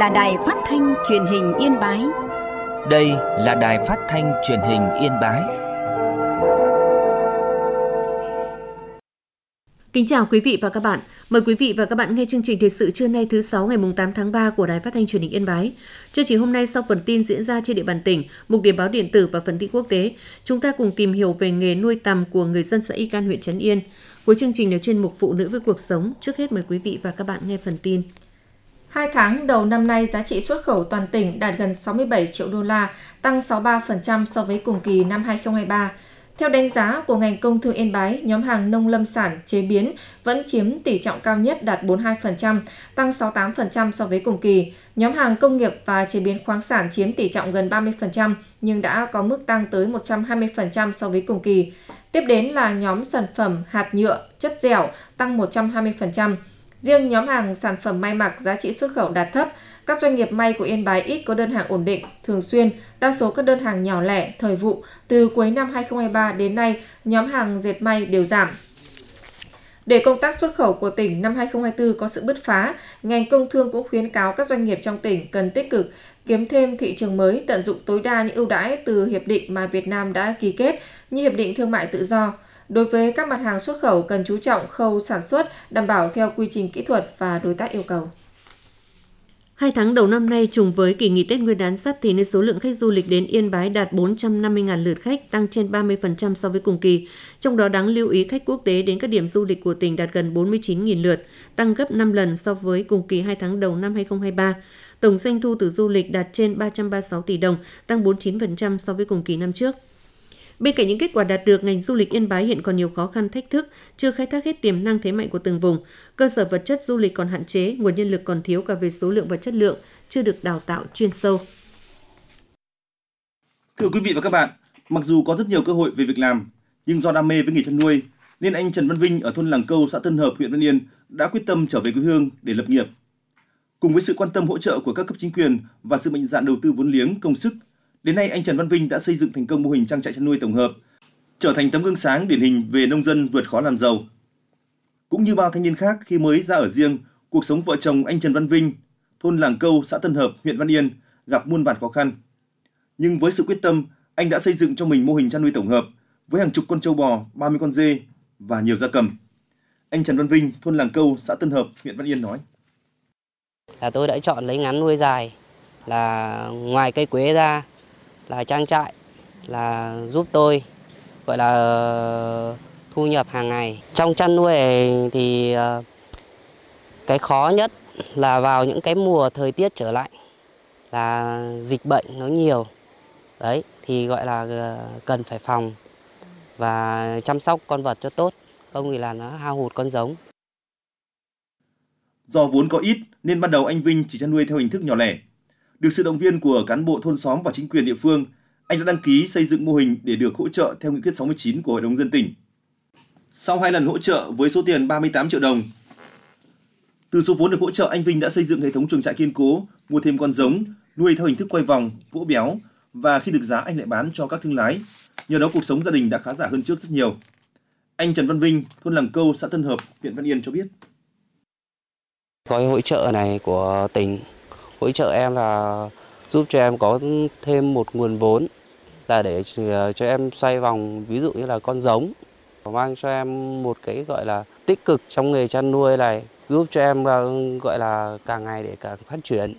là Đài Phát thanh Truyền hình Yên Bái. Đây là Đài Phát thanh Truyền hình Yên Bái. Kính chào quý vị và các bạn. Mời quý vị và các bạn nghe chương trình thời sự trưa nay thứ 6 ngày 8 tháng 3 của Đài Phát thanh Truyền hình Yên Bái. Chương trình hôm nay sau phần tin diễn ra trên địa bàn tỉnh, mục điểm báo điện tử và phần tin quốc tế, chúng ta cùng tìm hiểu về nghề nuôi tằm của người dân xã Y Can, huyện Trấn Yên. Cuối chương trình là chuyên mục Phụ nữ với cuộc sống. Trước hết mời quý vị và các bạn nghe phần tin. 2 tháng đầu năm nay, giá trị xuất khẩu toàn tỉnh đạt gần 67 triệu đô la, tăng 63% so với cùng kỳ năm 2023. Theo đánh giá của ngành công thương Yên Bái, nhóm hàng nông lâm sản chế biến vẫn chiếm tỷ trọng cao nhất đạt 42%, tăng 68% so với cùng kỳ. Nhóm hàng công nghiệp và chế biến khoáng sản chiếm tỷ trọng gần 30% nhưng đã có mức tăng tới 120% so với cùng kỳ. Tiếp đến là nhóm sản phẩm hạt nhựa, chất dẻo tăng 120%. Riêng nhóm hàng sản phẩm may mặc giá trị xuất khẩu đạt thấp. Các doanh nghiệp may của Yên Bái ít có đơn hàng ổn định, thường xuyên, đa số các đơn hàng nhỏ lẻ, thời vụ. Từ cuối năm 2023 đến nay, nhóm hàng dệt may đều giảm. Để công tác xuất khẩu của tỉnh năm 2024 có sự bứt phá, ngành công thương cũng khuyến cáo các doanh nghiệp trong tỉnh cần tích cực kiếm thêm thị trường mới, tận dụng tối đa những ưu đãi từ hiệp định mà Việt Nam đã ký kết như Hiệp định Thương mại Tự do. Đối với các mặt hàng xuất khẩu cần chú trọng khâu sản xuất, đảm bảo theo quy trình kỹ thuật và đối tác yêu cầu. 2 tháng đầu năm nay trùng với kỳ nghỉ Tết Nguyên đán Giáp Thìn nên số lượng khách du lịch đến Yên Bái đạt 450.000 lượt khách, tăng trên 30% so với cùng kỳ. Trong đó đáng lưu ý khách quốc tế đến các điểm du lịch của tỉnh đạt gần 49.000 lượt, tăng gấp 5 lần so với cùng kỳ 2 tháng đầu năm 2023. Tổng doanh thu từ du lịch đạt trên 336 tỷ đồng, tăng 49% so với cùng kỳ năm trước. Bên cạnh những kết quả đạt được, ngành du lịch Yên Bái hiện còn nhiều khó khăn thách thức, chưa khai thác hết tiềm năng thế mạnh của từng vùng. Cơ sở vật chất du lịch còn hạn chế, nguồn nhân lực còn thiếu cả về số lượng và chất lượng, chưa được đào tạo chuyên sâu. Thưa quý vị và các bạn, mặc dù có rất nhiều cơ hội về việc làm, nhưng do đam mê với nghề chăn nuôi, nên anh Trần Văn Vinh ở thôn Làng Câu, xã Tân Hợp, huyện Văn Yên đã quyết tâm trở về quê hương để lập nghiệp. Cùng với sự quan tâm hỗ trợ của các cấp chính quyền và sự mạnh dạn đầu tư vốn liếng, công sức, đến nay anh Trần Văn Vinh đã xây dựng thành công mô hình trang trại chăn nuôi tổng hợp, trở thành tấm gương sáng điển hình về nông dân vượt khó làm giàu. Cũng như bao thanh niên khác khi mới ra ở riêng, cuộc sống vợ chồng anh Trần Văn Vinh, thôn Làng Câu, xã Tân Hợp, huyện Văn Yên gặp muôn vàn khó khăn. Nhưng với sự quyết tâm, anh đã xây dựng cho mình mô hình chăn nuôi tổng hợp với hàng chục con trâu bò, 30 con dê và nhiều gia cầm. Anh Trần Văn Vinh, thôn Làng Câu, xã Tân Hợp, huyện Văn Yên nói: Tôi đã chọn lấy ngắn nuôi dài, là ngoài cây quế ra là trang trại là giúp tôi gọi là thu nhập hàng ngày. Trong chăn nuôi này thì cái khó nhất là vào những cái mùa thời tiết trở lạnh là dịch bệnh nó nhiều. Đấy thì gọi là cần phải phòng và chăm sóc con vật cho tốt, không thì là nó hao hụt con giống. Do vốn có ít nên ban đầu anh Vinh chỉ chăn nuôi theo hình thức nhỏ lẻ. Được sự động viên của cán bộ thôn xóm và chính quyền địa phương, anh đã đăng ký xây dựng mô hình để được hỗ trợ theo nghị quyết 69 của Hội đồng nhân dân tỉnh. Sau 2 lần hỗ trợ với số tiền 38 triệu đồng, từ số vốn được hỗ trợ, anh Vinh đã xây dựng hệ thống chuồng trại kiên cố, mua thêm con giống, nuôi theo hình thức quay vòng, vỗ béo và khi được giá anh lại bán cho các thương lái. Nhờ đó cuộc sống gia đình đã khá giả hơn trước rất nhiều. Anh Trần Văn Vinh, thôn Làng Câu, xã Tân Hợp, huyện Văn Yên cho biết: Gói hỗ trợ này của tỉnh hỗ trợ em là giúp cho em có thêm một nguồn vốn là để cho em xoay vòng, ví dụ như là con giống, mang cho em một cái gọi là tích cực trong nghề chăn nuôi này, giúp cho em gọi là càng ngày để càng phát triển.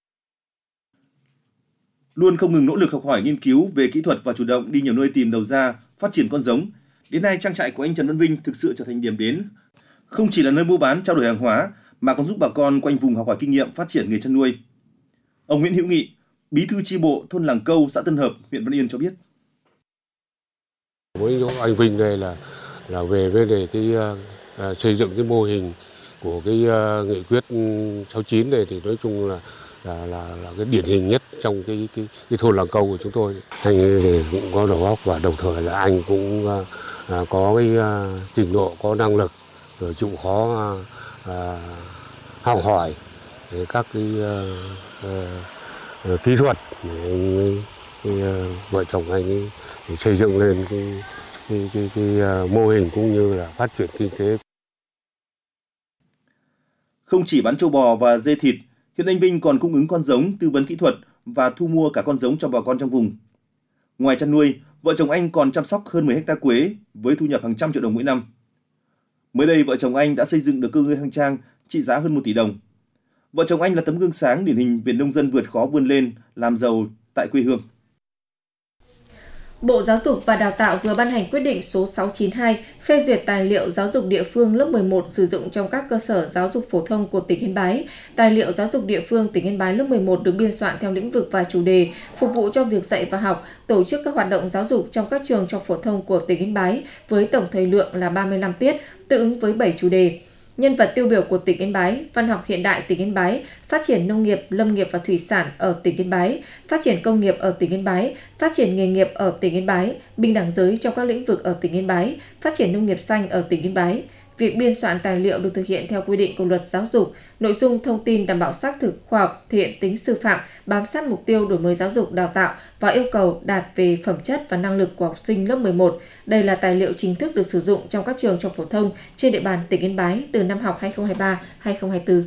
Luôn không ngừng nỗ lực học hỏi, nghiên cứu về kỹ thuật và chủ động đi nhiều nơi tìm đầu ra, phát triển con giống. Đến nay trang trại của anh Trần Văn Vinh thực sự trở thành điểm đến, không chỉ là nơi mua bán trao đổi hàng hóa mà còn giúp bà con quanh vùng học hỏi kinh nghiệm phát triển nghề chăn nuôi. Ông Nguyễn Hữu Nghị, bí thư chi bộ thôn Làng Câu, xã Tân Hợp, huyện Văn Yên cho biết: Với anh Vinh đây là về vấn đề cái xây dựng cái mô hình của cái nghị quyết 69 này thì nói chung là cái điển hình nhất trong cái thôn Làng Câu của chúng tôi. Anh thì cũng có đầu óc và đồng thời là anh cũng có cái trình độ, có năng lực rồi chịu khó học hỏi các cái kỹ thuật để vợ chồng anh ấy để xây dựng lên cái mô hình cũng như là phát triển kinh tế. Không chỉ bán trâu bò và dê thịt, Hiện anh Vinh còn cung ứng con giống, tư vấn kỹ thuật và thu mua cả con giống cho bà con trong vùng. Ngoài chăn nuôi, vợ chồng anh còn chăm sóc hơn 10 hecta quế với thu nhập hàng trăm triệu đồng mỗi năm. Mới đây, vợ chồng anh đã xây dựng được cơ ngơi khang trang trị giá hơn 1 tỷ đồng. Vợ chồng anh là tấm gương sáng điển hình về nông dân vượt khó vươn lên, làm giàu tại quê hương. Bộ Giáo dục và Đào tạo vừa ban hành quyết định số 692 phê duyệt tài liệu giáo dục địa phương lớp 11 sử dụng trong các cơ sở giáo dục phổ thông của tỉnh Yên Bái. Tài liệu giáo dục địa phương tỉnh Yên Bái lớp 11 được biên soạn theo lĩnh vực và chủ đề, phục vụ cho việc dạy và học, tổ chức các hoạt động giáo dục trong các trường trung học phổ thông của tỉnh Yên Bái với tổng thời lượng là 35 tiết, tương ứng với 7 chủ đề. Nhân vật tiêu biểu của tỉnh Yên Bái, văn học hiện đại tỉnh Yên Bái, phát triển nông nghiệp, lâm nghiệp và thủy sản ở tỉnh Yên Bái, phát triển công nghiệp ở tỉnh Yên Bái, phát triển nghề nghiệp ở tỉnh Yên Bái, bình đẳng giới trong các lĩnh vực ở tỉnh Yên Bái, phát triển nông nghiệp xanh ở tỉnh Yên Bái. Việc biên soạn tài liệu được thực hiện theo quy định của Luật Giáo dục, nội dung thông tin đảm bảo xác thực, khoa học, thể hiện tính sư phạm, bám sát mục tiêu đổi mới giáo dục đào tạo và yêu cầu đạt về phẩm chất và năng lực của học sinh lớp 11. Đây là tài liệu chính thức được sử dụng trong các trường trung học phổ thông trên địa bàn tỉnh Yên Bái từ năm học 2023-2024.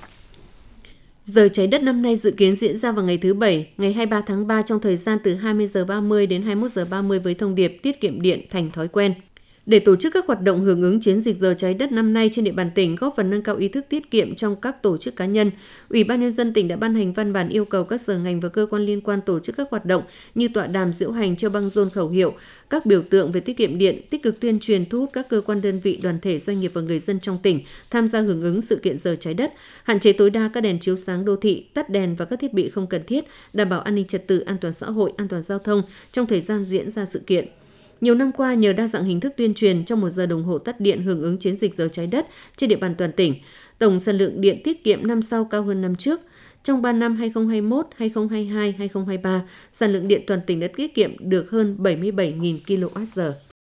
Giờ trái đất năm nay dự kiến diễn ra vào ngày thứ Bảy, ngày 23 tháng 3 trong thời gian từ 20 giờ 30 đến 21 giờ 30 với thông điệp tiết kiệm điện thành thói quen. Để tổ chức các hoạt động hưởng ứng chiến dịch giờ trái đất năm nay trên địa bàn tỉnh góp phần nâng cao ý thức tiết kiệm trong các tổ chức cá nhân, Ủy ban Nhân dân tỉnh đã ban hành văn bản yêu cầu các sở ngành và cơ quan liên quan tổ chức các hoạt động như tọa đàm diễu hành, treo băng rôn khẩu hiệu, các biểu tượng về tiết kiệm điện, tích cực tuyên truyền thu hút các cơ quan đơn vị, đoàn thể, doanh nghiệp và người dân trong tỉnh tham gia hưởng ứng sự kiện giờ trái đất, hạn chế tối đa các đèn chiếu sáng đô thị, tắt đèn và các thiết bị không cần thiết, đảm bảo an ninh trật tự, an toàn xã hội, an toàn giao thông trong thời gian diễn ra sự kiện. Nhiều năm qua, nhờ đa dạng hình thức tuyên truyền trong 1 giờ đồng hồ tắt điện hưởng ứng chiến dịch giờ trái đất trên địa bàn toàn tỉnh, tổng sản lượng điện tiết kiệm năm sau cao hơn năm trước. Trong 3 năm 2021, 2022, 2023, sản lượng điện toàn tỉnh đã tiết kiệm được hơn 77.000 kWh.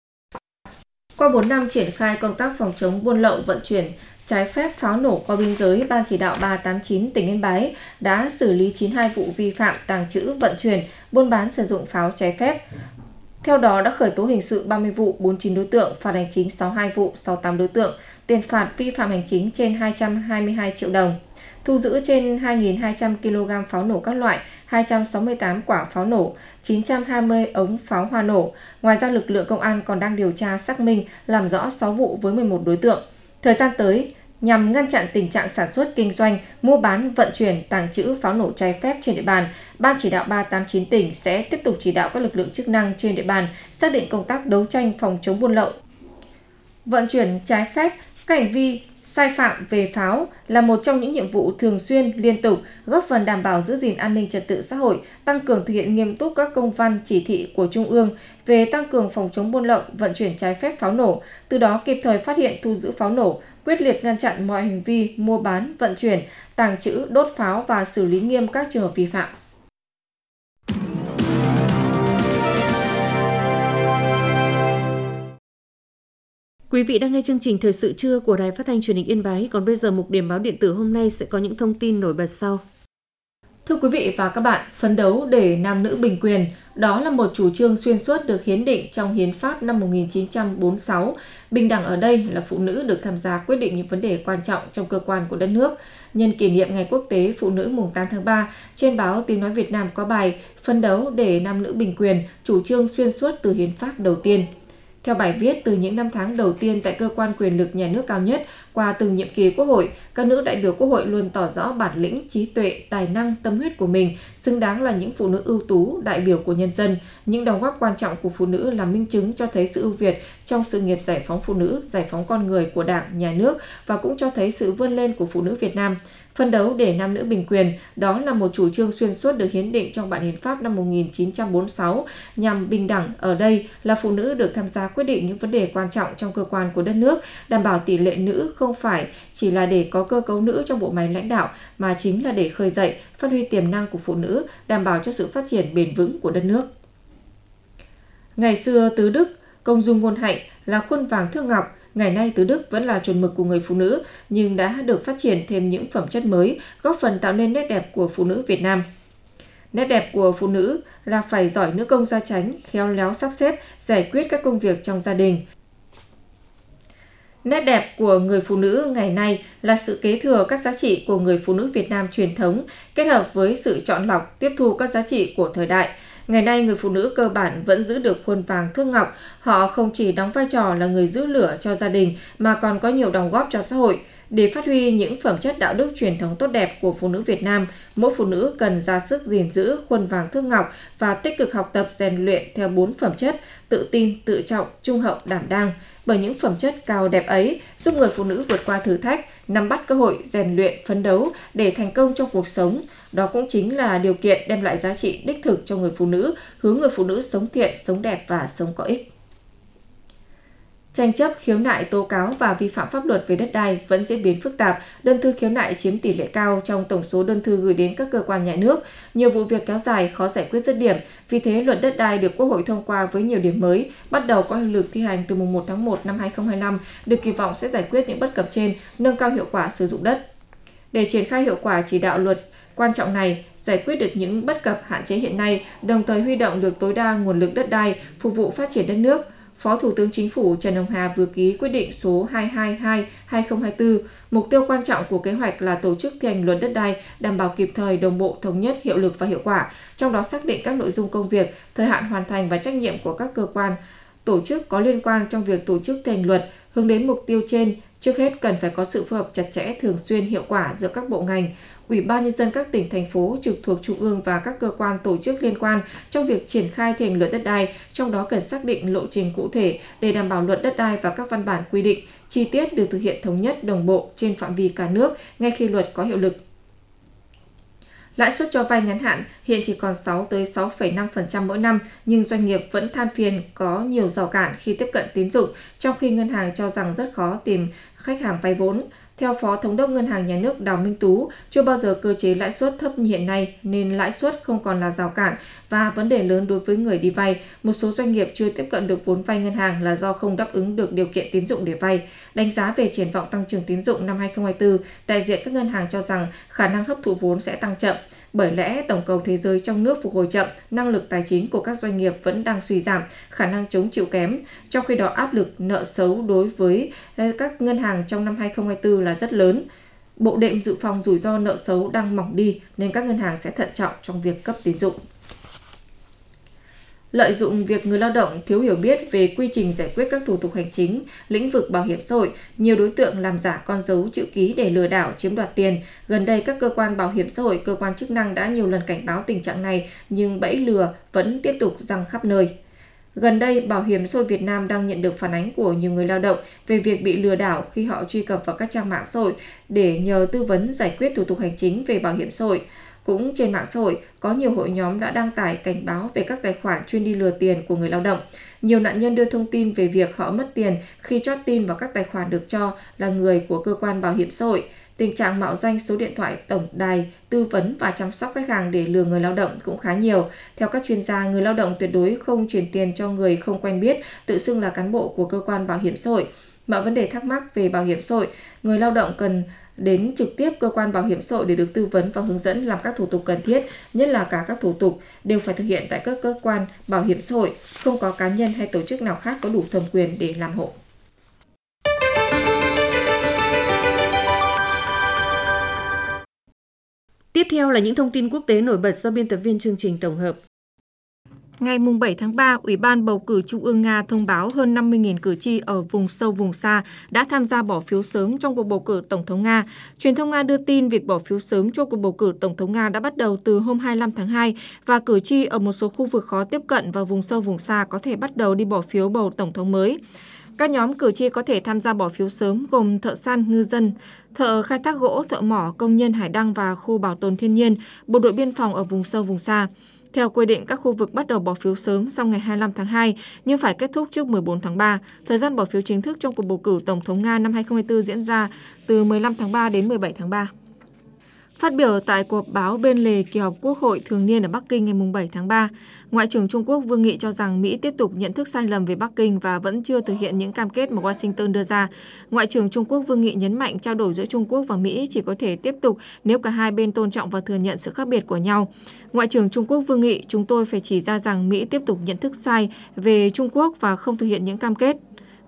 Qua 4 năm triển khai công tác phòng chống buôn lậu vận chuyển trái phép pháo nổ qua biên giới, Ban chỉ đạo 389 tỉnh Yên Bái đã xử lý 92 vụ vi phạm tàng trữ, vận chuyển, buôn bán sử dụng pháo trái phép. Theo đó đã khởi tố hình sự 30 vụ, 49 đối tượng, phạt hành chính 62 vụ, 68 đối tượng, tiền phạt vi phạm hành chính trên 222 triệu đồng. Thu giữ trên 2.200 kg pháo nổ các loại, 268 quả pháo nổ, 920 ống pháo hoa nổ. Ngoài ra, lực lượng công an còn đang điều tra xác minh, làm rõ 6 vụ với 11 đối tượng. Thời gian tới, nhằm ngăn chặn tình trạng sản xuất, kinh doanh, mua bán, vận chuyển, tàng trữ pháo nổ trái phép trên địa bàn, Ban chỉ đạo 389 tỉnh sẽ tiếp tục chỉ đạo các lực lượng chức năng trên địa bàn xác định công tác đấu tranh phòng chống buôn lậu, vận chuyển trái phép. Các hành vi sai phạm về pháo là một trong những nhiệm vụ thường xuyên, liên tục, góp phần đảm bảo giữ gìn an ninh trật tự xã hội, tăng cường thực hiện nghiêm túc các công văn, chỉ thị của Trung ương về tăng cường phòng chống buôn lậu, vận chuyển trái phép pháo nổ, từ đó kịp thời phát hiện, thu giữ pháo nổ, quyết liệt ngăn chặn mọi hành vi mua bán, vận chuyển, tàng trữ, đốt pháo và xử lý nghiêm các trường hợp vi phạm. Quý vị đang nghe chương trình Thời sự trưa của Đài Phát thanh Truyền hình Yên Bái, còn bây giờ mục điểm báo điện tử hôm nay sẽ có những thông tin nổi bật sau. Thưa quý vị và các bạn, phấn đấu để nam nữ bình quyền, đó là một chủ trương xuyên suốt được hiến định trong Hiến pháp năm 1946. Bình đẳng ở đây là phụ nữ được tham gia quyết định những vấn đề quan trọng trong cơ quan của đất nước. Nhân kỷ niệm Ngày Quốc tế Phụ nữ mùng 8 tháng 3, trên báo Tiếng nói Việt Nam có bài "Phấn đấu để nam nữ bình quyền, chủ trương xuyên suốt từ Hiến pháp đầu tiên". Theo bài viết, từ những năm tháng đầu tiên tại cơ quan quyền lực nhà nước cao nhất, qua từng nhiệm kỳ Quốc hội, các nữ đại biểu Quốc hội luôn tỏ rõ bản lĩnh, trí tuệ, tài năng, tâm huyết của mình, xứng đáng là những phụ nữ ưu tú, đại biểu của nhân dân. Những đóng góp quan trọng của phụ nữ là minh chứng cho thấy sự ưu việt trong sự nghiệp giải phóng phụ nữ, giải phóng con người của Đảng, Nhà nước và cũng cho thấy sự vươn lên của phụ nữ Việt Nam. Phấn đấu để nam nữ bình quyền, đó là một chủ trương xuyên suốt được hiến định trong bản Hiến pháp năm 1946, nhằm bình đẳng ở đây là phụ nữ được tham gia quyết định những vấn đề quan trọng trong cơ quan của đất nước, đảm bảo tỷ lệ nữ không phải chỉ là để có cơ cấu nữ trong bộ máy lãnh đạo, mà chính là để khơi dậy, phát huy tiềm năng của phụ nữ, đảm bảo cho sự phát triển bền vững của đất nước. Ngày xưa tứ đức, công dung ngôn hạnh là khuôn vàng thước ngọc. Ngày nay tứ đức vẫn là chuẩn mực của người phụ nữ, nhưng đã được phát triển thêm những phẩm chất mới, góp phần tạo nên nét đẹp của phụ nữ Việt Nam. Nét đẹp của phụ nữ là phải giỏi nữ công gia chánh, khéo léo sắp xếp, giải quyết các công việc trong gia đình. Nét đẹp của người phụ nữ ngày nay là sự kế thừa các giá trị của người phụ nữ Việt Nam truyền thống, kết hợp với sự chọn lọc, tiếp thu các giá trị của thời đại. Ngày nay, người phụ nữ cơ bản vẫn giữ được khuôn vàng thước ngọc. Họ không chỉ đóng vai trò là người giữ lửa cho gia đình mà còn có nhiều đóng góp cho xã hội. Để phát huy những phẩm chất đạo đức truyền thống tốt đẹp của phụ nữ Việt Nam, mỗi phụ nữ cần ra sức gìn giữ khuôn vàng thước ngọc và tích cực học tập rèn luyện theo 4 phẩm chất: tự tin, tự trọng, trung hậu, đảm đang. Bởi những phẩm chất cao đẹp ấy giúp người phụ nữ vượt qua thử thách, nắm bắt cơ hội, rèn luyện, phấn đấu để thành công trong cuộc sống. Đó cũng chính là điều kiện đem lại giá trị đích thực cho người phụ nữ, hướng người phụ nữ sống thiện, sống đẹp và sống có ích. Tranh chấp, khiếu nại, tố cáo và vi phạm pháp luật về đất đai vẫn diễn biến phức tạp, đơn thư khiếu nại chiếm tỷ lệ cao trong tổng số đơn thư gửi đến các cơ quan nhà nước. Nhiều vụ việc kéo dài, khó giải quyết dứt điểm. Vì thế, luật đất đai được Quốc hội thông qua với nhiều điểm mới, bắt đầu có hiệu lực thi hành từ mùng 1 tháng 1 năm 2025, được kỳ vọng sẽ giải quyết những bất cập trên, nâng cao hiệu quả sử dụng đất. Để triển khai hiệu quả chỉ đạo luật quan trọng này, giải quyết được những bất cập hạn chế hiện nay, đồng thời huy động được tối đa nguồn lực đất đai phục vụ phát triển đất nước, Phó Thủ tướng Chính phủ Trần Hồng Hà vừa ký quyết định số 222/2024. Mục tiêu quan trọng của kế hoạch là tổ chức thi hành luật đất đai đảm bảo kịp thời, đồng bộ, thống nhất, hiệu lực và hiệu quả, trong đó xác định các nội dung công việc, thời hạn hoàn thành và trách nhiệm của các cơ quan, tổ chức có liên quan trong việc tổ chức thi hành luật. Hướng đến mục tiêu trên, trước hết cần phải có sự phối hợp chặt chẽ, thường xuyên, hiệu quả giữa các bộ ngành, Ủy ban Nhân dân các tỉnh, thành phố trực thuộc Trung ương và các cơ quan tổ chức liên quan trong việc triển khai thi hành luật đất đai, trong đó cần xác định lộ trình cụ thể để đảm bảo luật đất đai và các văn bản quy định chi tiết được thực hiện thống nhất, đồng bộ trên phạm vi cả nước ngay khi luật có hiệu lực. Lãi suất cho vay ngắn hạn hiện chỉ còn 6 tới 6,5% mỗi năm, nhưng doanh nghiệp vẫn than phiền có nhiều rào cản khi tiếp cận tín dụng, trong khi ngân hàng cho rằng rất khó tìm khách hàng vay vốn. Theo Phó Thống đốc Ngân hàng Nhà nước Đào Minh Tú, chưa bao giờ cơ chế lãi suất thấp như hiện nay nên lãi suất không còn là rào cản và vấn đề lớn đối với người đi vay. Một số doanh nghiệp chưa tiếp cận được vốn vay ngân hàng là do không đáp ứng được điều kiện tín dụng để vay. Đánh giá về triển vọng tăng trưởng tín dụng năm 2024, đại diện các ngân hàng cho rằng khả năng hấp thụ vốn sẽ tăng chậm. Bởi lẽ tổng cầu thế giới trong nước phục hồi chậm, năng lực tài chính của các doanh nghiệp vẫn đang suy giảm, khả năng chống chịu kém. Trong khi đó áp lực nợ xấu đối với các ngân hàng trong năm 2024 là rất lớn. Bộ đệm dự phòng rủi ro nợ xấu đang mỏng đi nên các ngân hàng sẽ thận trọng trong việc cấp tín dụng. Lợi dụng việc người lao động thiếu hiểu biết về quy trình giải quyết các thủ tục hành chính, lĩnh vực bảo hiểm xã hội, nhiều đối tượng làm giả con dấu chữ ký để lừa đảo chiếm đoạt tiền. Gần đây, các cơ quan bảo hiểm xã hội, cơ quan chức năng đã nhiều lần cảnh báo tình trạng này, nhưng bẫy lừa vẫn tiếp tục giăng khắp nơi. Gần đây, Bảo hiểm xã hội Việt Nam đang nhận được phản ánh của nhiều người lao động về việc bị lừa đảo khi họ truy cập vào các trang mạng xã hội để nhờ tư vấn giải quyết thủ tục hành chính về bảo hiểm xã hội. Cũng trên mạng xã hội, có nhiều hội nhóm đã đăng tải cảnh báo về các tài khoản chuyên đi lừa tiền của người lao động. Nhiều nạn nhân đưa thông tin về việc họ mất tiền khi chót tin vào các tài khoản được cho là người của cơ quan bảo hiểm xã hội. Tình trạng mạo danh số điện thoại tổng đài, tư vấn và chăm sóc khách hàng để lừa người lao động cũng khá nhiều. Theo các chuyên gia, người lao động tuyệt đối không chuyển tiền cho người không quen biết, tự xưng là cán bộ của cơ quan bảo hiểm xã hội. Mọi vấn đề thắc mắc về bảo hiểm xã hội, người lao động cần đến trực tiếp cơ quan bảo hiểm xã hội để được tư vấn và hướng dẫn làm các thủ tục cần thiết, nhất là cả các thủ tục đều phải thực hiện tại các cơ quan bảo hiểm xã hội, không có cá nhân hay tổ chức nào khác có đủ thẩm quyền để làm hộ. Tiếp theo là những thông tin quốc tế nổi bật do biên tập viên chương trình tổng hợp. Ngày 7 tháng 3, Ủy ban Bầu cử Trung ương Nga thông báo hơn 50.000 cử tri ở vùng sâu vùng xa đã tham gia bỏ phiếu sớm trong cuộc bầu cử Tổng thống Nga. Truyền thông Nga đưa tin việc bỏ phiếu sớm cho cuộc bầu cử Tổng thống Nga đã bắt đầu từ hôm 25 tháng 2 và cử tri ở một số khu vực khó tiếp cận và vùng sâu vùng xa có thể bắt đầu đi bỏ phiếu bầu Tổng thống mới. Các nhóm cử tri có thể tham gia bỏ phiếu sớm gồm thợ săn, ngư dân, thợ khai thác gỗ, thợ mỏ, công nhân hải đăng và khu bảo tồn thiên nhiên, bộ đội biên phòng ở vùng sâu vùng xa. Theo quy định, các khu vực bắt đầu bỏ phiếu sớm sau ngày 25 tháng 2 nhưng phải kết thúc trước 14 tháng 3. Thời gian bỏ phiếu chính thức trong cuộc bầu cử Tổng thống Nga năm 2024 diễn ra từ 15 tháng 3 đến 17 tháng 3. Phát biểu tại cuộc họp báo bên lề kỳ họp Quốc hội thường niên ở Bắc Kinh ngày 7 tháng 3, Ngoại trưởng Trung Quốc Vương Nghị cho rằng Mỹ tiếp tục nhận thức sai lầm về Bắc Kinh và vẫn chưa thực hiện những cam kết mà Washington đưa ra. Ngoại trưởng Trung Quốc Vương Nghị nhấn mạnh trao đổi giữa Trung Quốc và Mỹ chỉ có thể tiếp tục nếu cả hai bên tôn trọng và thừa nhận sự khác biệt của nhau. Ngoại trưởng Trung Quốc Vương Nghị, chúng tôi phải chỉ ra rằng Mỹ tiếp tục nhận thức sai về Trung Quốc và không thực hiện những cam kết.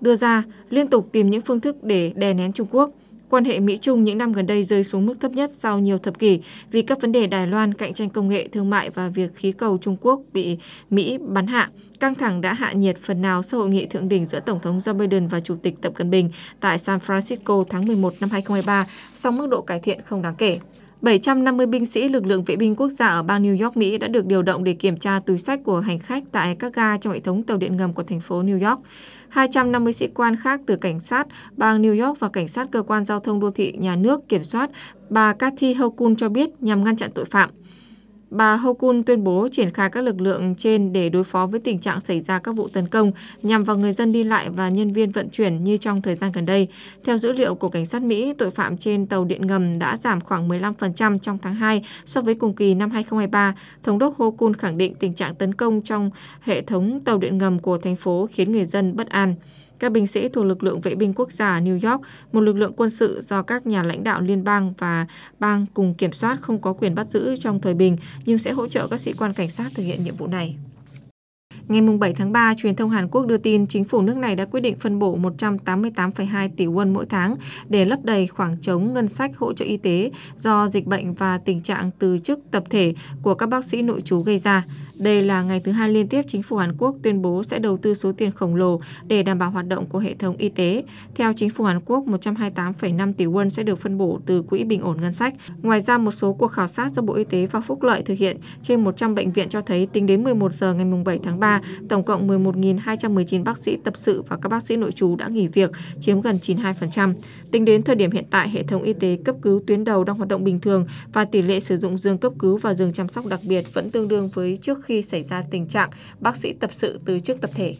đưa ra liên tục tìm những phương thức để đè nén Trung Quốc. Quan hệ Mỹ-Trung những năm gần đây rơi xuống mức thấp nhất sau nhiều thập kỷ vì các vấn đề Đài Loan, cạnh tranh công nghệ, thương mại và việc khí cầu Trung Quốc bị Mỹ bắn hạ. Căng thẳng đã hạ nhiệt phần nào sau hội nghị thượng đỉnh giữa Tổng thống Joe Biden và Chủ tịch Tập Cận Bình tại San Francisco tháng 11 năm 2023, song mức độ cải thiện không đáng kể. 750 binh sĩ lực lượng vệ binh quốc gia ở bang New York, Mỹ đã được điều động để kiểm tra túi xách của hành khách tại các ga trong hệ thống tàu điện ngầm của thành phố New York. 250 sĩ quan khác từ cảnh sát bang New York và cảnh sát cơ quan giao thông đô thị nhà nước kiểm soát, bà Kathy Hochul cho biết nhằm ngăn chặn tội phạm. Bà Hochul tuyên bố triển khai các lực lượng trên để đối phó với tình trạng xảy ra các vụ tấn công nhằm vào người dân đi lại và nhân viên vận chuyển như trong thời gian gần đây. Theo dữ liệu của cảnh sát Mỹ, tội phạm trên tàu điện ngầm đã giảm khoảng 15% trong tháng 2 so với cùng kỳ năm 2023. Thống đốc Hochul khẳng định tình trạng tấn công trong hệ thống tàu điện ngầm của thành phố khiến người dân bất an. Các binh sĩ thuộc lực lượng vệ binh quốc gia ở New York, một lực lượng quân sự do các nhà lãnh đạo liên bang và bang cùng kiểm soát, không có quyền bắt giữ trong thời bình, nhưng sẽ hỗ trợ các sĩ quan cảnh sát thực hiện nhiệm vụ này. Ngày 7 tháng 3, truyền thông Hàn Quốc đưa tin chính phủ nước này đã quyết định phân bổ 188,2 tỷ won mỗi tháng để lấp đầy khoảng trống ngân sách hỗ trợ y tế do dịch bệnh và tình trạng từ chức tập thể của các bác sĩ nội trú gây ra. Đây là ngày thứ hai liên tiếp chính phủ Hàn Quốc tuyên bố sẽ đầu tư số tiền khổng lồ để đảm bảo hoạt động của hệ thống y tế. Theo chính phủ Hàn Quốc, 128,5 tỷ won sẽ được phân bổ từ quỹ bình ổn ngân sách. Ngoài ra, một số cuộc khảo sát do Bộ Y tế và Phúc lợi thực hiện trên 100 bệnh viện cho thấy tính đến 11 giờ ngày 7 tháng 3, tổng cộng 11.219 bác sĩ tập sự và các bác sĩ nội trú đã nghỉ việc, chiếm gần 92%. Tính đến thời điểm hiện tại, hệ thống y tế cấp cứu tuyến đầu đang hoạt động bình thường và tỷ lệ sử dụng giường cấp cứu và giường chăm sóc đặc biệt vẫn tương đương với trước khi xảy ra tình trạng bác sĩ tập sự từ chức tập thể.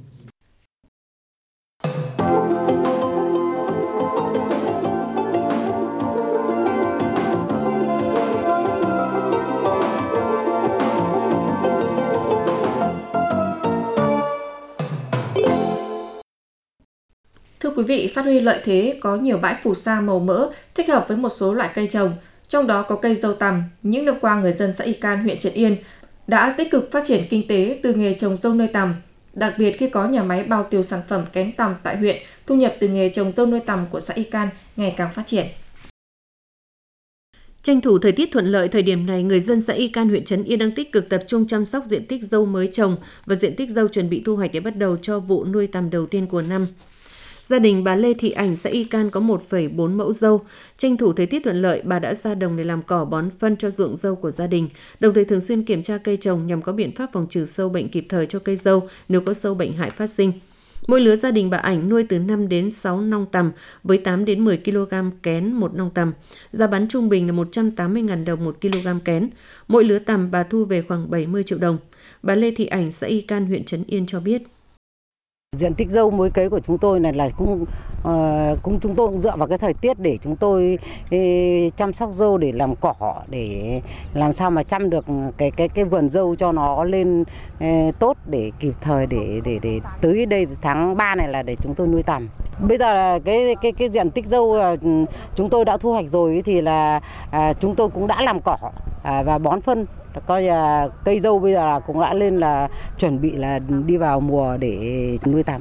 Thưa quý vị, phát huy lợi thế có nhiều bãi phù sa màu mỡ thích hợp với một số loại cây trồng, trong đó có cây dâu tằm. Những năm qua, người dân xã Y Can, huyện Trấn Yên đã tích cực phát triển kinh tế từ nghề trồng dâu nuôi tằm. Đặc biệt khi có nhà máy bao tiêu sản phẩm kén tằm tại huyện, thu nhập từ nghề trồng dâu nuôi tằm của xã Y Can ngày càng phát triển. Tranh thủ thời tiết thuận lợi, thời điểm này, người dân xã Y Can, huyện Trấn Yên đang tích cực tập trung chăm sóc diện tích dâu mới trồng và diện tích dâu chuẩn bị thu hoạch để bắt đầu cho vụ nuôi tằm đầu tiên của năm. Gia đình bà Lê Thị Ảnh, xã Y Can có 1,4 mẫu dâu. Tranh thủ thời tiết thuận lợi, bà đã ra đồng để làm cỏ bón phân cho ruộng dâu của gia đình, đồng thời thường xuyên kiểm tra cây trồng nhằm có biện pháp phòng trừ sâu bệnh kịp thời cho cây dâu nếu có sâu bệnh hại phát sinh. Mỗi lứa gia đình bà Ảnh nuôi từ 5 đến 6 nong tằm với 8 đến 10 kg kén một nong tằm. Giá bán trung bình là 180.000 đồng 1 kg kén. Mỗi lứa tằm bà thu về khoảng 70 triệu đồng. Bà Lê Thị Ảnh, xã Y Can, huyện Trấn Yên cho biết. Diện tích dâu mới cấy của chúng tôi này là chúng tôi cũng dựa vào cái thời tiết để chúng tôi chăm sóc dâu để làm cỏ, để làm sao mà chăm được cái vườn dâu cho nó lên tốt để kịp thời để tới đây tháng 3 này là để chúng tôi nuôi tằm. Bây giờ là cái diện tích dâu chúng tôi đã thu hoạch rồi thì là chúng tôi cũng đã làm cỏ và bón phân. Coi là cây dâu bây giờ là cũng đã lên là chuẩn bị là đi vào mùa để nuôi tằm.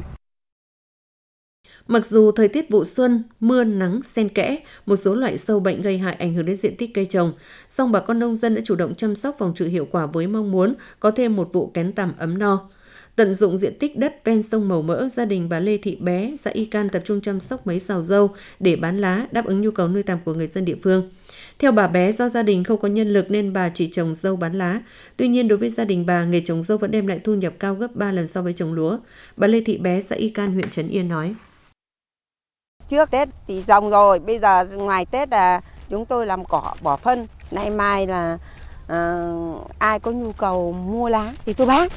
Mặc dù thời tiết vụ xuân, mưa nắng xen kẽ, một số loại sâu bệnh gây hại ảnh hưởng đến diện tích cây trồng, song bà con nông dân đã chủ động chăm sóc phòng trừ hiệu quả với mong muốn có thêm một vụ kén tằm ấm no. Tận dụng diện tích đất ven sông màu mỡ, gia đình bà Lê Thị Bé, xã Y Can tập trung chăm sóc mấy sào dâu để bán lá, đáp ứng nhu cầu nuôi tằm của người dân địa phương. Theo bà Bé, do gia đình không có nhân lực nên bà chỉ trồng dâu bán lá. Tuy nhiên, đối với gia đình bà, nghề trồng dâu vẫn đem lại thu nhập cao gấp 3 lần so với trồng lúa. Bà Lê Thị Bé, xã Y Can, huyện Trấn Yên nói. Trước Tết thì trồng rồi, bây giờ ngoài Tết là chúng tôi làm cỏ, bỏ phân. Nay mai là ai có nhu cầu mua lá thì tôi bán.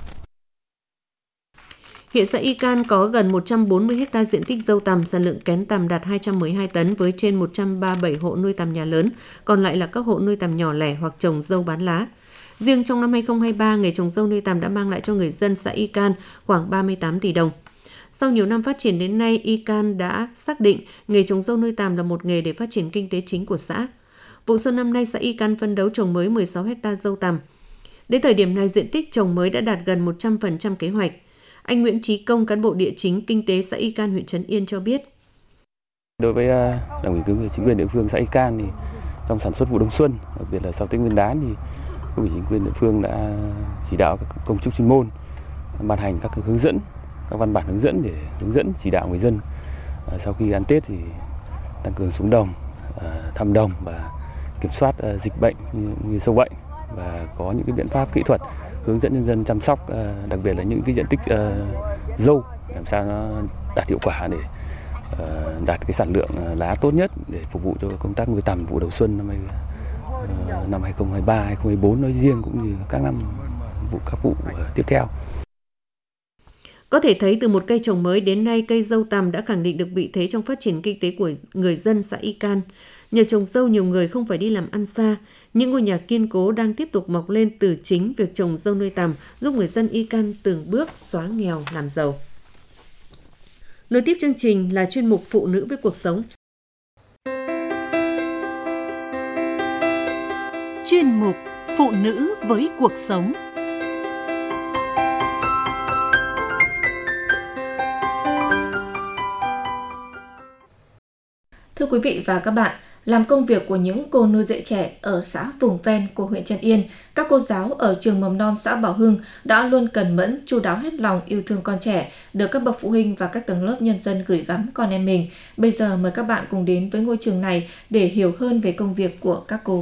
Hiện xã Y Can có gần 140 ha diện tích dâu tằm, sản lượng kén tằm đạt 212 tấn với trên 137 hộ nuôi tằm nhà lớn, còn lại là các hộ nuôi tằm nhỏ lẻ hoặc trồng dâu bán lá. Riêng trong năm 2023, nghề trồng dâu nuôi tằm đã mang lại cho người dân xã Y Can khoảng 38 tỷ đồng. Sau nhiều năm phát triển đến nay, Y Can đã xác định nghề trồng dâu nuôi tằm là một nghề để phát triển kinh tế chính của xã. Vụ xuân năm nay, xã Y Can phấn đấu trồng mới 16 ha dâu tằm. Đến thời điểm này, diện tích trồng mới đã đạt gần 100% kế hoạch. Anh Nguyễn Chí Công, cán bộ địa chính kinh tế xã Y Can, huyện Trấn Yên cho biết. Đối với Đảng ủy cũng như chính quyền địa phương xã Y Can thì trong sản xuất vụ đông xuân, đặc biệt là sau Tết Nguyên đán thì cấp ủy chính quyền địa phương đã chỉ đạo các công chức chuyên môn ban hành các hướng dẫn, các văn bản hướng dẫn để hướng dẫn chỉ đạo người dân sau khi ăn Tết thì tăng cường xuống đồng, thăm đồng và kiểm soát dịch bệnh như sâu bệnh và có những cái biện pháp kỹ thuật hướng dẫn nhân dân chăm sóc, đặc biệt là những cái diện tích dâu làm sao nó đạt hiệu quả để đạt cái sản lượng lá tốt nhất để phục vụ cho công tác nuôi tầm vụ đầu xuân năm 2023, 2024 nói riêng cũng như các vụ tiếp theo. Có thể thấy từ một cây trồng mới đến nay, cây dâu tằm đã khẳng định được vị thế trong phát triển kinh tế của người dân xã Y Can. Nhờ trồng dâu, nhiều người không phải đi làm ăn xa. Những ngôi nhà kiên cố đang tiếp tục mọc lên từ chính việc trồng dâu nuôi tằm, giúp người dân Y Can từng bước xóa nghèo làm giàu. Nối tiếp chương trình là chuyên mục Phụ nữ với cuộc sống. Chuyên mục Phụ nữ với cuộc sống. Thưa quý vị và các bạn, làm công việc của những cô nuôi dạy trẻ ở xã vùng ven của huyện Trấn Yên, các cô giáo ở trường mầm non xã Bảo Hưng đã luôn cẩn mẫn, chu đáo hết lòng yêu thương con trẻ, được các bậc phụ huynh và các tầng lớp nhân dân gửi gắm con em mình. Bây giờ mời các bạn cùng đến với ngôi trường này để hiểu hơn về công việc của các cô.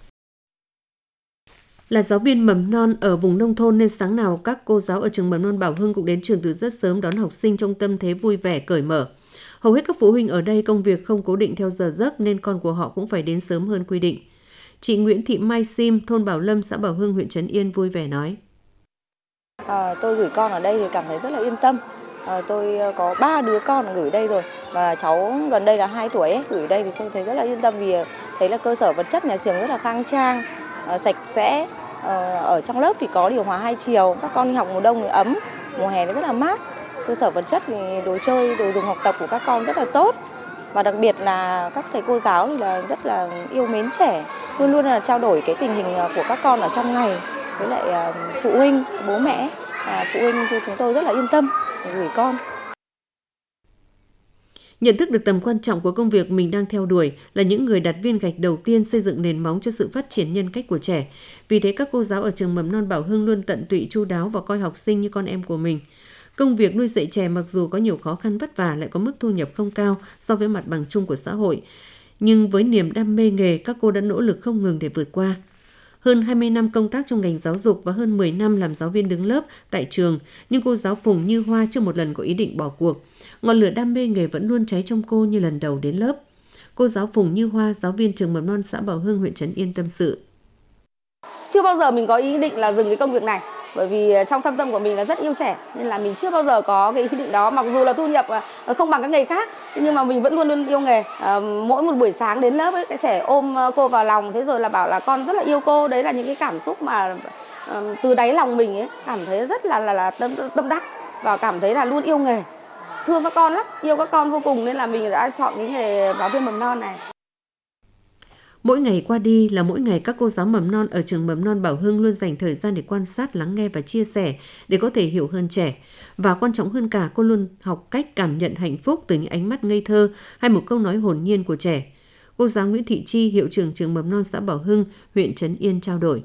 Là giáo viên mầm non ở vùng nông thôn nên sáng nào các cô giáo ở trường mầm non Bảo Hưng cũng đến trường từ rất sớm đón học sinh trong tâm thế vui vẻ, cởi mở. Hầu hết các phụ huynh ở đây công việc không cố định theo giờ giấc nên con của họ cũng phải đến sớm hơn quy định. Chị Nguyễn Thị Mai Sim, thôn Bảo Lâm, xã Bảo Hưng, huyện Trấn Yên vui vẻ nói. Tôi gửi con ở đây thì cảm thấy rất là yên tâm. Tôi có 3 đứa con gửi đây rồi và cháu gần đây là 2 tuổi ấy, gửi đây thì tôi thấy rất là yên tâm vì thấy là cơ sở vật chất nhà trường rất là khang trang, sạch sẽ. Ở trong lớp thì có điều hòa 2 chiều, các con đi học mùa đông thì ấm, mùa hè thì rất là mát. Cơ sở vật chất thì đồ chơi, đồ dùng học tập của các con rất là tốt. Và đặc biệt là các thầy cô giáo thì là rất là yêu mến trẻ, luôn luôn là trao đổi cái tình hình của các con ở trong ngày với lại phụ huynh, bố mẹ. Phụ huynh thì chúng tôi rất là yên tâm để gửi con. Nhận thức được tầm quan trọng của công việc mình đang theo đuổi là những người đặt viên gạch đầu tiên xây dựng nền móng cho sự phát triển nhân cách của trẻ. Vì thế các cô giáo ở trường mầm non Bảo Hưng luôn tận tụy chu đáo và coi học sinh như con em của mình. Công việc nuôi dạy trẻ mặc dù có nhiều khó khăn vất vả lại có mức thu nhập không cao so với mặt bằng chung của xã hội. Nhưng với niềm đam mê nghề, các cô đã nỗ lực không ngừng để vượt qua. Hơn 20 năm công tác trong ngành giáo dục và hơn 10 năm làm giáo viên đứng lớp tại trường, nhưng cô giáo Phùng Như Hoa chưa một lần có ý định bỏ cuộc. Ngọn lửa đam mê nghề vẫn luôn cháy trong cô như lần đầu đến lớp. Cô giáo Phùng Như Hoa, giáo viên trường mầm non xã Bảo Hưng, huyện Trấn Yên tâm sự. Chưa bao giờ mình có ý định là dừng cái công việc này. Bởi vì trong thâm tâm của mình là rất yêu trẻ nên là mình chưa bao giờ có cái ý định đó, mặc dù là thu nhập không bằng các nghề khác nhưng mà mình vẫn luôn luôn yêu nghề. Mỗi một buổi sáng đến lớp ấy, cái trẻ ôm cô vào lòng, thế rồi là bảo là con rất là yêu cô. Đấy là những cái cảm xúc mà từ đáy lòng mình ấy cảm thấy rất là tâm đắc và cảm thấy là luôn yêu nghề, thương các con lắm, yêu các con vô cùng nên là mình đã chọn cái nghề giáo viên mầm non này. Mỗi ngày qua đi là mỗi ngày các cô giáo mầm non ở trường mầm non Bảo Hưng luôn dành thời gian để quan sát, lắng nghe và chia sẻ để có thể hiểu hơn trẻ. Và quan trọng hơn cả, cô luôn học cách cảm nhận hạnh phúc từ những ánh mắt ngây thơ hay một câu nói hồn nhiên của trẻ. Cô giáo Nguyễn Thị Chi, hiệu trưởng trường mầm non xã Bảo Hưng, huyện Trấn Yên trao đổi.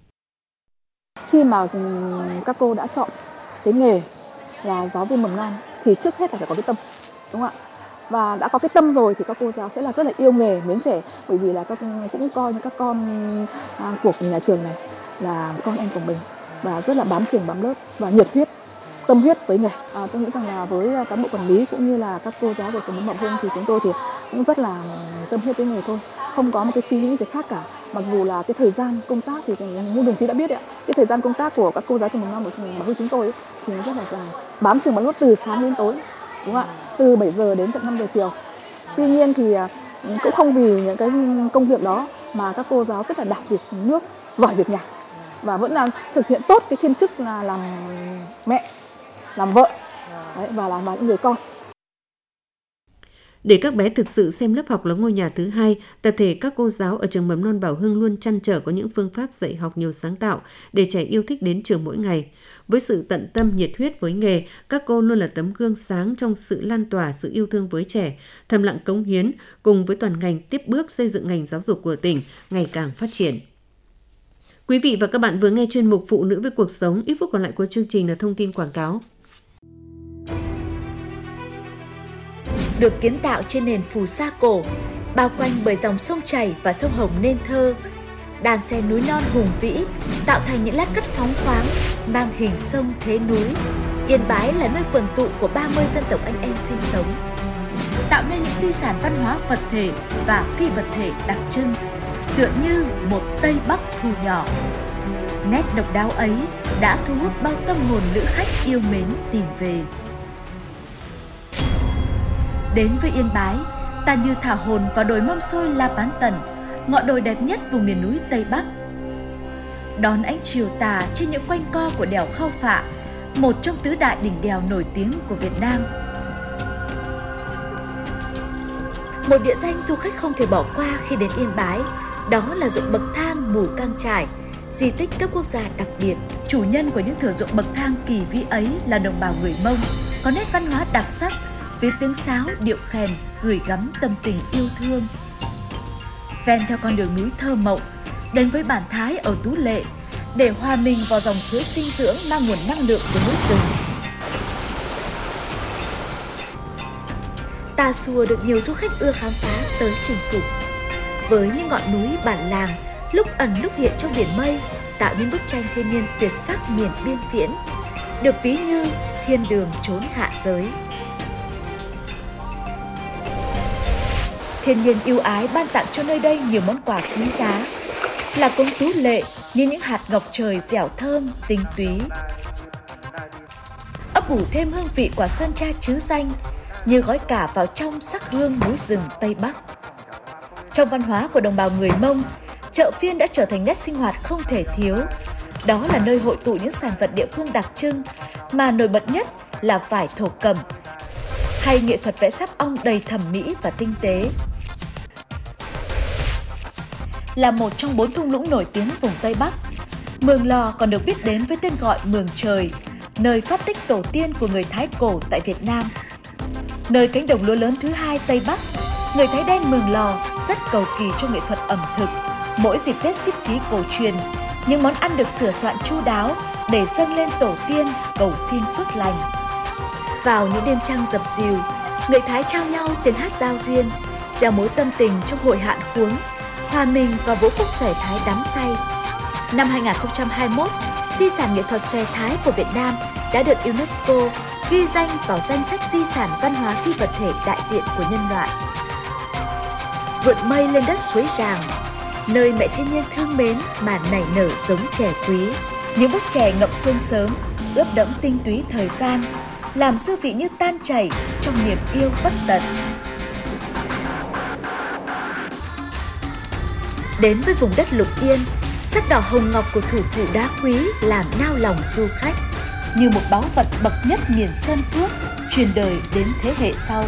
Khi mà các cô đã chọn cái nghề là giáo viên mầm non thì trước hết là phải có cái tâm, đúng không ạ? Và đã có cái tâm rồi thì các cô giáo sẽ là rất là yêu nghề, mến trẻ, bởi vì là các cũng coi như các con của nhà trường này là con em của mình và rất là bám trường bám lớp và nhiệt huyết, tâm huyết với nghề. Tôi nghĩ rằng là với cán bộ quản lý cũng như là các cô giáo của trường mầm non Hưng thì chúng tôi thì cũng rất là tâm huyết với nghề thôi, không có một cái suy nghĩ gì khác cả. Mặc dù là cái thời gian công tác thì như đồng chí đã biết đấy, cái thời gian công tác của các cô giáo trường mầm non của Hưng chúng tôi ấy, thì nó rất là dài, bám trường bám lớp từ sáng đến tối, đúng không ạ? Từ 7 giờ đến tận 5 giờ chiều. Tuy nhiên thì cũng không vì những cái công việc đó mà các cô giáo rất là đảm việc nước, giỏi việc nhà và vẫn là thực hiện tốt cái thiên chức là làm mẹ, làm vợ đấy, và làm những người con. Để các bé thực sự xem lớp học là ngôi nhà thứ hai, tập thể các cô giáo ở trường mầm non Bảo Hưng luôn trăn trở có những phương pháp dạy học nhiều sáng tạo để trẻ yêu thích đến trường mỗi ngày. Với sự tận tâm, nhiệt huyết với nghề, các cô luôn là tấm gương sáng trong sự lan tỏa sự yêu thương với trẻ, thầm lặng cống hiến cùng với toàn ngành tiếp bước xây dựng ngành giáo dục của tỉnh ngày càng phát triển. Quý vị và các bạn vừa nghe chuyên mục Phụ nữ với cuộc sống. Ít phút còn lại của chương trình là thông tin quảng cáo. Được kiến tạo trên nền phù sa cổ, bao quanh bởi dòng sông chảy và sông Hồng nên thơ, đàn xe núi non hùng vĩ tạo thành những lát cắt phóng khoáng mang hình sông thế núi. Yên Bái là nơi quần tụ của 30 dân tộc anh em sinh sống, tạo nên những di sản văn hóa vật thể và phi vật thể đặc trưng, tựa như một Tây Bắc thu nhỏ. Nét độc đáo ấy đã thu hút bao tâm hồn lữ khách yêu mến tìm về. Đến với Yên Bái, ta như thả hồn vào đồi Mâm Xôi La Bán Tần, ngọn đồi đẹp nhất vùng miền núi Tây Bắc. Đón ánh chiều tà trên những quanh co của đèo Khao Phạ, một trong tứ đại đỉnh đèo nổi tiếng của Việt Nam. Một địa danh du khách không thể bỏ qua khi đến Yên Bái, đó là ruộng bậc thang Mù Cang Chải, di tích cấp quốc gia đặc biệt. Chủ nhân của những thửa ruộng bậc thang kỳ vĩ ấy là đồng bào người Mông, có nét văn hóa đặc sắc, với tiếng sáo, điệu khèn gửi gắm tâm tình yêu thương. Ven theo con đường núi thơ mộng, đến với bản Thái ở Tú Lệ để hòa mình vào dòng suối sinh dưỡng mang nguồn năng lượng của núi rừng. Tà Xùa được nhiều du khách ưa khám phá tới chinh phục. Với những ngọn núi bản làng lúc ẩn lúc hiện trong biển mây, tạo nên bức tranh thiên nhiên tuyệt sắc miền biên viễn, được ví như thiên đường chốn hạ giới. Thiên nhiên ưu ái ban tặng cho nơi đây nhiều món quà quý giá, là cống Tú Lệ như những hạt ngọc trời dẻo thơm, tinh túy. Ấp ủ thêm hương vị quả sơn tra trứ danh như gói cả vào trong sắc hương núi rừng Tây Bắc. Trong văn hóa của đồng bào người Mông, chợ phiên đã trở thành nét sinh hoạt không thể thiếu. Đó là nơi hội tụ những sản vật địa phương đặc trưng, mà nổi bật nhất là vải thổ cẩm, hay nghệ thuật vẽ sáp ong đầy thẩm mỹ và tinh tế. Là một trong 4 thung lũng nổi tiếng vùng Tây Bắc, Mường Lò còn được biết đến với tên gọi Mường Trời, nơi phát tích tổ tiên của người Thái cổ tại Việt Nam. Nơi cánh đồng lúa lớn thứ hai Tây Bắc, người Thái đen Mường Lò rất cầu kỳ cho nghệ thuật ẩm thực. Mỗi dịp Tết Xíp Xí cổ truyền, những món ăn được sửa soạn chu đáo để dâng lên tổ tiên cầu xin phước lành. Vào những đêm trăng dập dìu, người Thái trao nhau tiếng hát giao duyên, gieo mối tâm tình trong hội hạn khuống, hòa mình vào vũ khúc xòe Thái đắm say. Năm 2021, di sản nghệ thuật xòe Thái của Việt Nam đã được UNESCO ghi danh vào danh sách di sản văn hóa phi vật thể đại diện của nhân loại. Vượt mây lên đất suối Ràng, nơi mẹ thiên nhiên thương mến mà nảy nở giống chè quý. Những bức chè ngậm sương sớm, ướp đẫm tinh túy thời gian, làm dư vị như tan chảy trong niềm yêu bất tận. Đến với vùng đất Lục Yên, sắc đỏ hồng ngọc của thủ phủ đá quý làm nao lòng du khách, như một báu vật bậc nhất miền Sơn Cước, truyền đời đến thế hệ sau.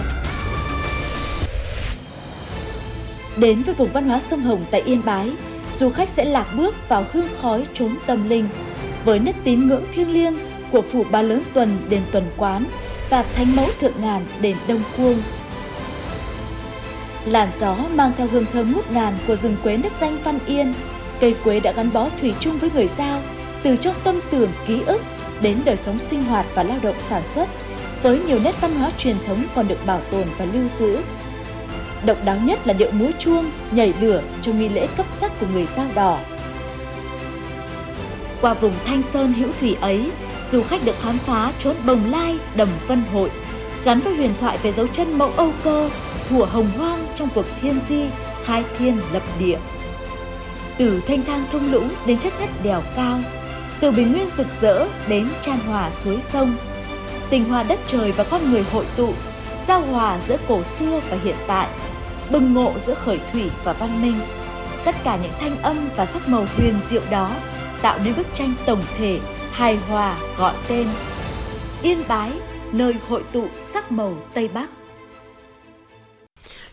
Đến với vùng văn hóa sông Hồng tại Yên Bái, du khách sẽ lạc bước vào hương khói chốn tâm linh, với nét tín ngưỡng thiêng liêng của phủ Ba Lớn Tuần đền Tuần Quán và Thánh Mẫu Thượng Ngàn đền Đông Cuông. Làn gió mang theo hương thơm ngút ngàn của rừng quế nước danh Văn Yên, cây quế đã gắn bó thủy chung với người Dao, từ trong tâm tưởng ký ức đến đời sống sinh hoạt và lao động sản xuất, với nhiều nét văn hóa truyền thống còn được bảo tồn và lưu giữ. Độc đáo nhất là điệu múa chuông, nhảy lửa trong nghi lễ cấp sắc của người Dao Đỏ. Qua vùng Thanh Sơn hữu thủy ấy, du khách được khám phá chốn Bồng Lai, Đầm Vân Hội, gắn với huyền thoại về dấu chân mẫu Âu Cơ, thuở hồng hoang trong cuộc thiên di, khai thiên lập địa. Từ thanh thang thung lũng đến chất ngất đèo cao, từ bình nguyên rực rỡ đến chan hòa suối sông, tình hòa đất trời và con người hội tụ, giao hòa giữa cổ xưa và hiện tại, bừng ngộ giữa khởi thủy và văn minh. Tất cả những thanh âm và sắc màu huyền diệu đó tạo nên bức tranh tổng thể, hài hòa gọi tên Yên Bái, nơi hội tụ sắc màu Tây Bắc.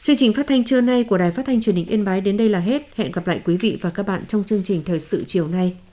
Chương trình phát thanh trưa nay của Đài Phát thanh Truyền hình Yên Bái đến đây là hết. Hẹn gặp lại quý vị và các bạn trong chương trình Thời sự chiều nay.